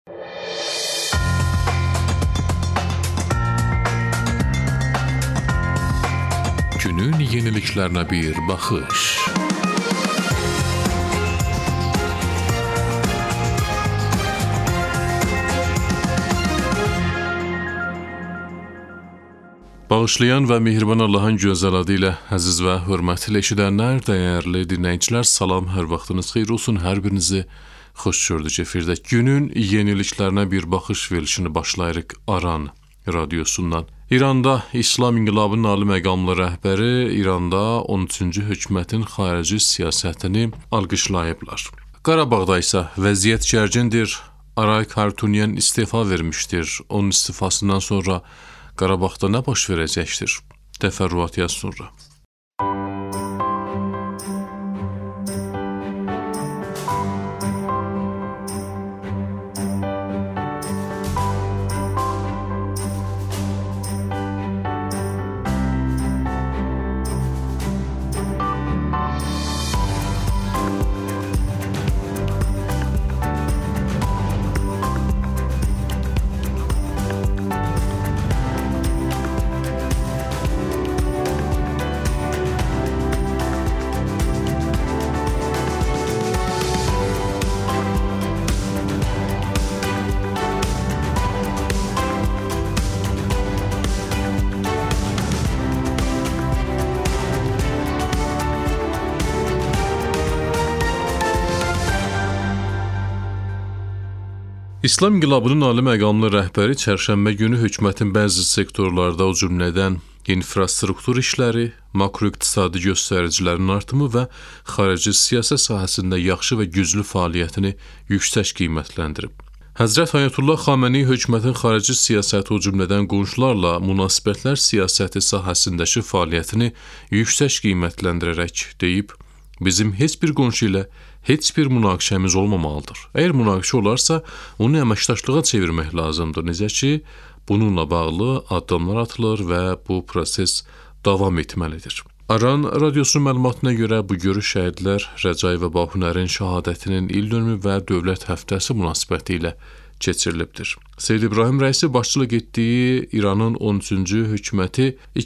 Günün yeniliklerine bir bakış. Bağışlayan ve mehriban Allah'ın gözəl adı ilə əziz və hörmətli eşidənlər, dəyərli dinləyicilər, salam, hər vaxtınız xeyir olsun, hər birinizi xoş gördük efirdə. Günün yeniliklərinə bir baxış verilişini başlayırıq Aran radiosundan. İranda İslam İnqilabının ali məqamlı rəhbəri İranda 13-cü hökumətin xarici siyasətini alqışlayıblar. Qarabağda isə vəziyyət gərgindir. Aray Kartunyan istifa vermişdir. Onun istifasından sonra Qarabağda nə baş verəcəkdir? Təfərrüat yaz sonra. İslam İnqilabının ali məqamlı rəhbəri çərşənbə günü hökumətin bəzi sektorlarda, o cümlədən infrastruktur işləri, makroiqtisadi göstəricilərin artımı və xarici siyasət sahəsində yaxşı və güclü fəaliyyətini yüksək qiymətləndirib. Həzrət Ayətullah Xamenei hökumətin xarici siyasəti, o cümlədən qonşularla münasibətlər siyasəti sahəsindəki fəaliyyətini yüksək qiymətləndirərək deyib, bizim heç bir qonşu ilə heç bir münaqişəmiz olmamalıdır. Əgər münaqişə olarsa, onu əməkdaşlığa çevirmək lazımdır. Necə ki, bununla bağlı addımlar atılır və bu proses davam etməlidir. Aran radiosunun məlumatına görə bu görüş şəhidlər Rəcai və Bahunərin şəhadətinin ildönümü və dövlət həftəsi münasibətilə keçirilibdir. Seyyid İbrahim rəisi başçılıq etdiyi İranın 13-cü hökuməti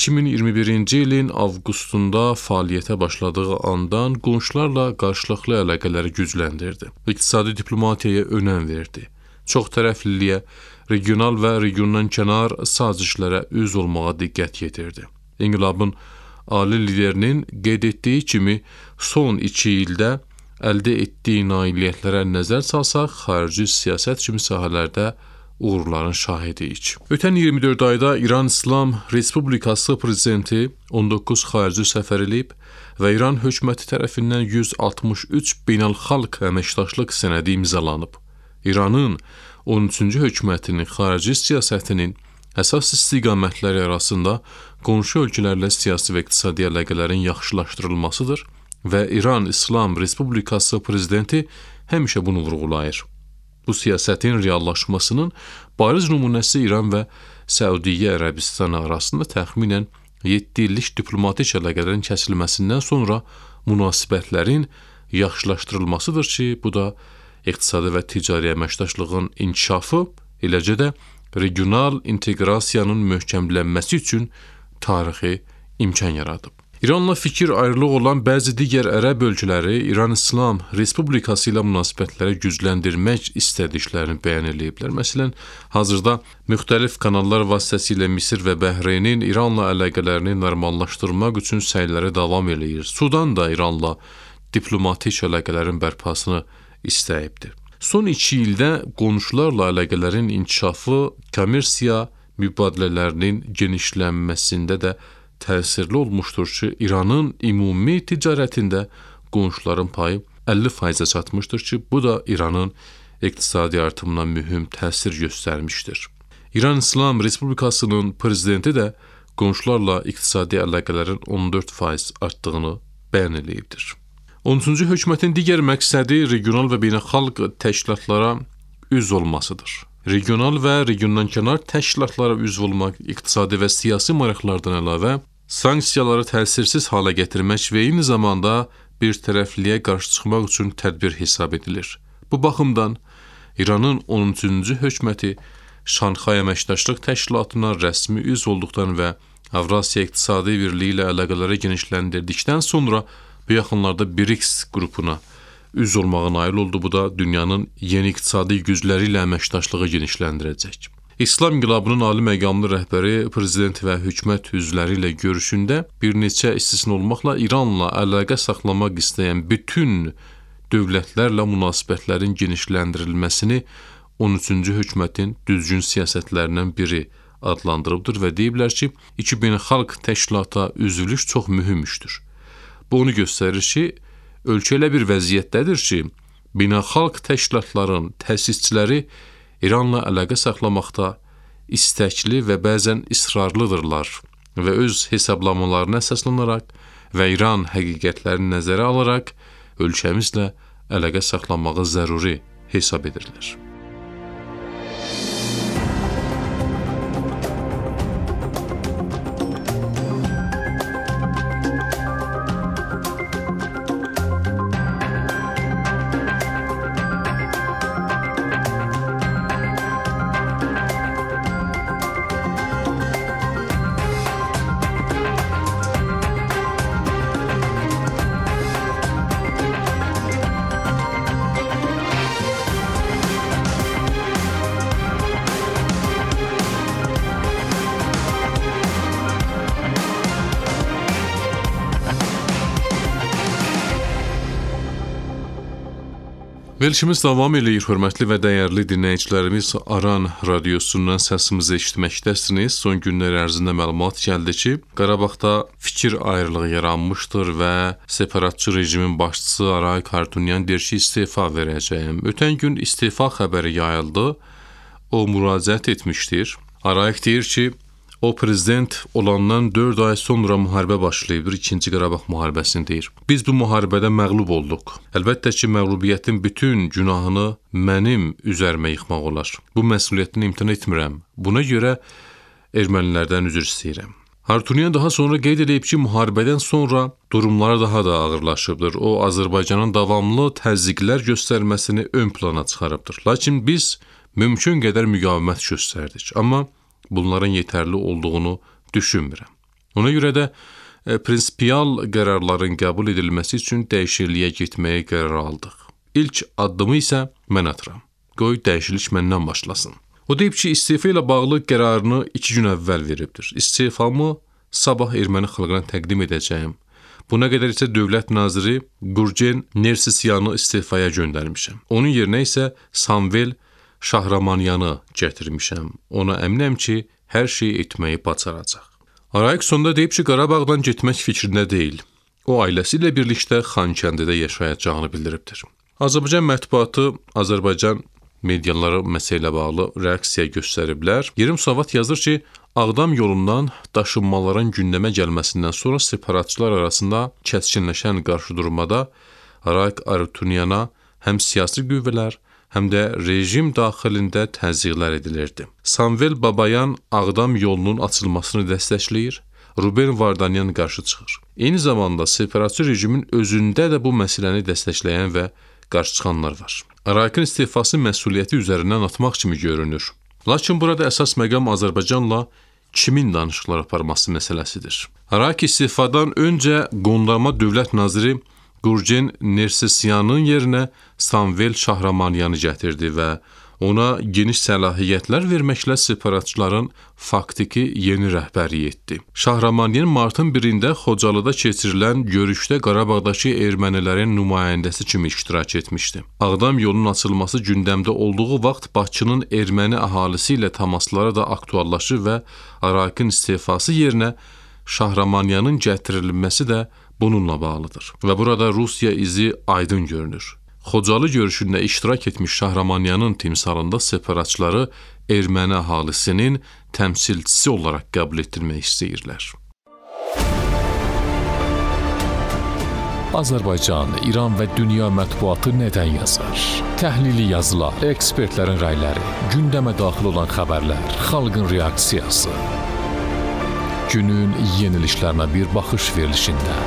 2021-ci ilin avqustunda fəaliyyətə başladığı andan qonşularla qarşılıqlı əlaqələri gücləndirdi. İqtisadi diplomatiyaya önəm verdi. Çoxtərəfliliyə, regional və regiondan kənar sazişlərə üz olmağa diqqət yetirdi. İnqilabın ali liderinin qeyd etdiyi kimi son 2 ildə əldə etdiyi nailiyyətlərə nəzər salsaq, xarici siyasət kimi sahələrdə uğurların şahidiyik. Ötən 24 ayda İran İslam Respublikası prezidenti 19 xarici səfər edib və İran hökuməti tərəfindən 163 beynəlxalq əməkdaşlıq sənədi imzalanıb. İranın 13-cü hökumətinin xarici siyasətinin əsas istiqamətləri arasında qonşu ölkələrlə siyasi və iqtisadi əlaqələrin yaxşılaşdırılmasıdır və İran İslam Respublikası prezidenti həmişə bunu vurğulayır. Bu siyasətin reallaşmasının bariz nümunəsi İran və Səudiyyə Ərəbistanı arasında təxminən 7 illik diplomatik əlaqələrin kəsilməsindən sonra münasibətlərin yaxşılaşdırılmasıdır ki, bu da iqtisadi və ticari əməkdaşlığın inkişafı, eləcə də regional inteqrasiyanın möhkəmlənməsi üçün tarixi imkan yaradıb. İranla fikir ayrılığı olan bəzi digər ərəb ölkələri İran İslam Respublikası ilə münasibətləri gücləndirmək istədiklərini bəyan ediblər. Məsələn, hazırda müxtəlif kanallar vasitəsilə Misir və Bəhreynin İranla əlaqələrini normallaşdırmaq üçün səyləri davam eləyir. Sudan da İranla diplomatik əlaqələrin bərpasını istəyibdir. Son 2 ildə qonşularla əlaqələrin inkişafı kommersiya mübadilələrinin genişlənməsində də təsirli olmuşdur ki, İranın ümumi ticarətində qonşuların payı 50%-ə çatmışdır ki, bu da İranın iqtisadi artımına mühüm təsir göstərmişdir. İran İslam Respublikasının prezidenti də qonşularla iqtisadi əlaqələrin 14% artdığını bəyan edibdir. 13-cü hökumətin digər məqsədi regional və beynəlxalq təşkilatlara üzv olmasıdır. Regional və regiondankənar təşkilatlara üzv olmaq iqtisadi və siyasi maraqlardan əlavə sanksiyaları təsirsiz hala gətirmək və eyni zamanda bir tərəfliyə qarşı çıxmaq üçün tədbir hesab edilir. Bu baxımdan İranın 13-cü hökuməti Şanxay Əməkdaşlıq Təşkilatına rəsmi üzv olduqdan və Avrasiya İqtisadi Birliyi ilə əlaqələri genişləndirdikdən sonra bu yaxınlarda BRICS qrupuna üzv olmağa nail oldu. Bu da dünyanın yeni iqtisadi gücləri ilə əməkdaşlığı genişləndirəcək. İslam İnqilabının ali məqamlı rəhbəri prezident və hökumət üzvləri ilə görüşündə bir neçə istisna olmaqla İranla əlaqə saxlamaq istəyən bütün dövlətlərlə münasibətlərin genişləndirilməsini 13-cü hökumətin düzgün siyasətlərindən biri adlandırıbdır və deyiblər ki, iki beynəlxalq təşkilata üzvlük çox mühüm işdir. Bu onu göstərir ki, ölkə elə bir vəziyyətdədir ki, beynəlxalq təşkilatların təsisçiləri İranla əlaqə saxlamaqda istəkli və bəzən israrlıdırlar və öz hesablamalarına əsaslanaraq və İran həqiqətlərini nəzərə alaraq ölkəmizlə əlaqə saxlamağı zəruri hesab edirlər. Verilişimiz davam eləyir, hörmətli və dəyərli dinləyicilərimiz. Aran radiosundan səsimizi eşitməkdəsiniz. Son günlər ərzində məlumat gəldi ki, Qarabağda fikir ayrılığı yaranmışdır və separatçı rejimin başçısı Arayik Harutyunyan deyir ki, istefa verəcəyim. Ötən gün istefa xəbəri yayıldı. O müraciət etmişdir. Arayik deyir ki, o prezident olandan 4 ay sonra müharibə başlayıbdır, 2-ci Qarabağ müharibəsini deyir. Biz bu müharibədə məğlub olduq. Əlbəttə ki, məğlubiyyətin bütün günahını mənim üzərimə yıxmaq olar. Bu məsuliyyətini imtina etmirəm. Buna görə ermənilərdən üzr istəyirəm. Harutyunyan daha sonra qeyd edib ki, müharibədən sonra durumları daha da ağırlaşıbdır. O, Azərbaycanın davamlı təzyiqlər göstərməsini ön plana çıxarıbdır. Lakin biz mümkün qədər müqavimət göstərdik. Amma bunların yetərli olduğunu düşünmürəm. Ona görə də prinsipial qərarların qəbul edilməsi üçün dəyişikliyə getməyə qərar aldıq. İlk addımı isə mən atıram. Qoy dəyişiklik məndən başlasın. O deyib ki, istefa ilə bağlı qərarını 2 gün əvvəl veribdir. İstefamı sabah erməni xalqına təqdim edəcəyim. Buna qədər isə dövlət naziri Gurgen Nersisyanı istefaya göndərmişəm. Onun yerinə isə Samvel Şahramanyanı gətirmişəm. Ona əminəm ki, hər şeyi etməyi bacaracaq. Arayik sonda deyib ki, Qarabağdan getmək fikrində deyil. O, ailəsi ilə birlikdə Xankəndidə yaşayacağını bildiribdir. Azərbaycan mətbuatı, Azərbaycan mediaları məsələ bağlı reaksiya göstəriblər. Yerim Savat yazır ki, Ağdam yolundan daşınmaların gündəmə gəlməsindən sonra separatçılar arasında kəskinləşən qarşıdurmada Arayik Harutyunyana həm siyasi qüvvələr, həm də rejim daxilində təzyiqlər edilirdi. Samvel Babayan Ağdam yolunun açılmasını dəstəkləyir, Ruben Vardanyan qarşı çıxır. Eyni zamanda separatçı rejimin özündə də bu məsələni dəstəkləyən və qarşı çıxanlar var. Arayikin istefası məsuliyyəti üzərindən atmaq kimi görünür. Lakin burada əsas məqam Azərbaycanla kimin danışıqlar aparması məsələsidir. Arayik istefadan öncə qondarma dövlət naziri Gurgen Nersisyanın yerinə Samvel Şahramanyanı gətirdi və ona geniş səlahiyyətlər verməklə separatçıların faktiki yeni rəhbərliyi etdi. Şahramanyan martın 1-də Xocalıda keçirilən görüşdə Qarabağdakı ermənilərin nümayəndəsi kimi iştirak etmişdi. Ağdam yolunun açılması gündəmdə olduğu vaxt Bakının erməni əhalisi ilə təmasları da aktuallaşır və Arayikin istefası yerinə Şahramanyanın gətirilməsi də bununla bağlıdır. Və burada Rusiya izi aydın görünür. Xocalı görüşündə iştirak etmiş Şahramanyanın timsalında separatçıları erməni əhalisinin təmsilçisi olaraq qəbul etdirmək istəyirlər. Azərbaycan, İran və dünya mətbuatı nədən yazar? Təhlili yazılar, ekspertlərin rəyləri, gündəmə daxil olan xəbərlər, xalqın reaksiyası. Günün yeniliklərinə bir baxış verilişində.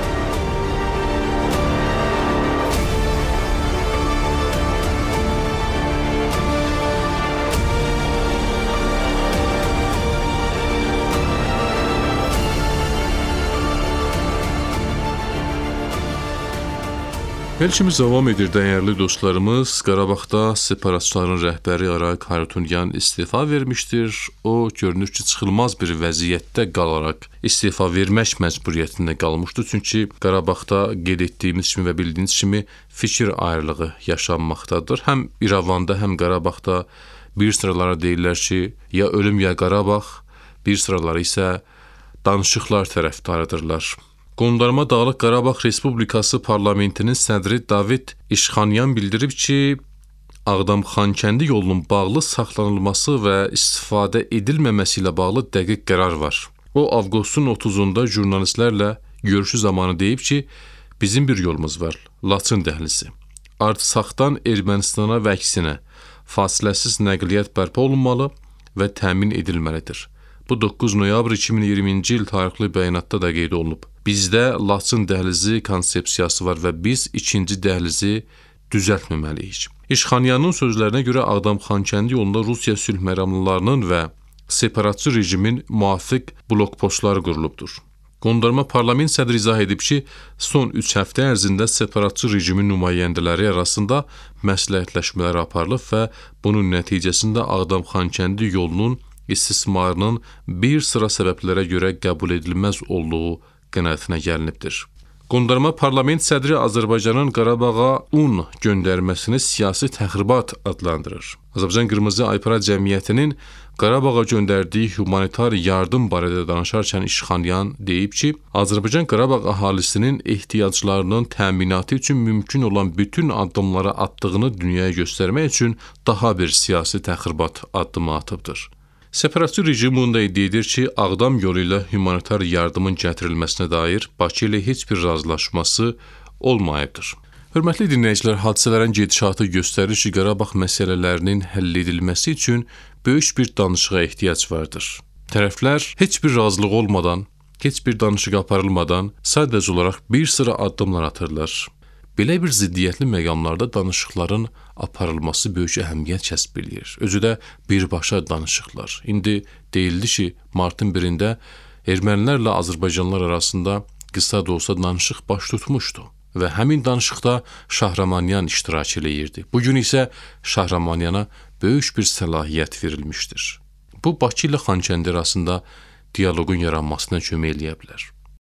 Verilişimiz davam edir, dəyərli dostlarımız. Qarabağda separatçıların rəhbəri Arayik Harutyunyan istefa vermişdir. O, görünür ki, çıxılmaz bir vəziyyətdə qalaraq istefa vermək məcburiyyətində qalmışdı. Çünki Qarabağda qeyd etdiyimiz kimi və bildiyiniz kimi fikir ayrılığı yaşanmaqdadır. Həm İrəvanda, həm Qarabağda bir sıralara deyirlər ki, ya ölüm, ya Qarabağ, bir sıraları isə danışıqlar tərəfdarıdırlar. Qondarma Dağlıq Qarabağ Respublikası parlamentinin sədri David İşxanyan bildirib ki, Ağdam-Xankəndi yolunun bağlı saxlanılması və istifadə edilməməsi ilə bağlı dəqiq qərar var. O, avqustun 30-unda jurnalistlərlə görüşü zamanı deyib ki, bizim bir yolumuz var, Laçın dəhlizi. Artsaqdan Ermənistana və əksinə fasiləsiz nəqliyyat bərpa olunmalı və təmin edilməlidir. Bu 9 noyabr 2020-ci il tarixli bəyanatda da qeyd olunub. Bizdə Laçın dəhlizi konsepsiyası var və biz ikinci dəhlizi düzəltməməliyik. İşxanyanın sözlərinə görə Ağdam-Xankəndi yolunda Rusiya sülh məramlılarının və separatçı rejimin müvafiq blokpostları qurulubdur. Qondarma parlament sədri izah edib ki, son 3 həftə ərzində separatçı rejimin nümayəndələri arasında məsləhətləşmələr aparılıb və bunun nəticəsində Ağdam-Xankəndi yolunun istismarının bir sıra səbəblərə görə qəbul edilməz olduğu qənaətinə gəlinibdir. Qondarma parlament sədri Azərbaycanın Qarabağa un göndərməsini siyasi təxribat adlandırır. Azərbaycan Qırmızı Aypara Cəmiyyətinin Qarabağa göndərdiyi humanitar yardım barədə danışarkən İşxanyan deyib ki, Azərbaycan Qarabağ əhalisinin ehtiyaclarının təminatı üçün mümkün olan bütün addımları atdığını dünyaya göstərmək üçün daha bir siyasi təxribat addımı atıbdır. Separatçı rejim bunda iddia edir ki, Ağdam yolu ilə humanitar yardımın gətirilməsinə dair Bakı ilə heç bir razılaşması olmayıbdır. Hörmətli dinləyicilər, hadisələrin gedişatı göstərir ki, Qarabağ məsələlərinin həll edilməsi üçün böyük bir danışığa ehtiyac vardır. Tərəflər heç bir razılıq olmadan, heç bir danışıq aparılmadan sadəcə olaraq bir sıra addımlar atırlar. Belə bir ziddiyyətli məqamlarda danışıqların aparılması böyük əhəmiyyət kəsb edir. Özü də birbaşa danışıqlar. İndi deyildi ki, martın 1-də ermənilərlə Azərbaycanlılar arasında qısa da olsa danışıq baş tutmuşdu və həmin danışıqda Şahramanyan iştirak eləyirdi. Bugün isə Şahramanyana böyük bir səlahiyyət verilmişdir. Bu, Bakı ilə Xankəndi arasında dialoqun yaranmasına kömək eləyə bilər.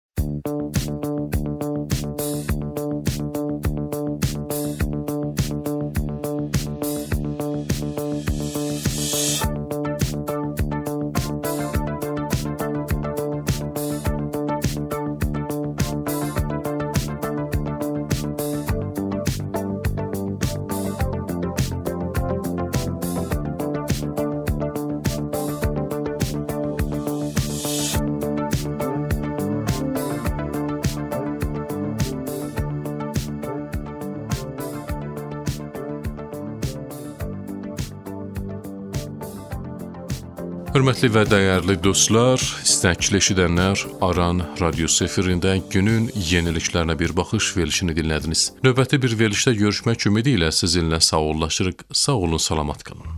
Hörmətli və dəyərli dostlar, istəkli eşidənlər, Aran radiosu efirində günün yeniliklərinə bir baxış verilişini dinlədiniz. Növbəti bir verilişdə görüşmək ümidi ilə sizinlə sağollaşırıq. Sağ olun, salamat qalın.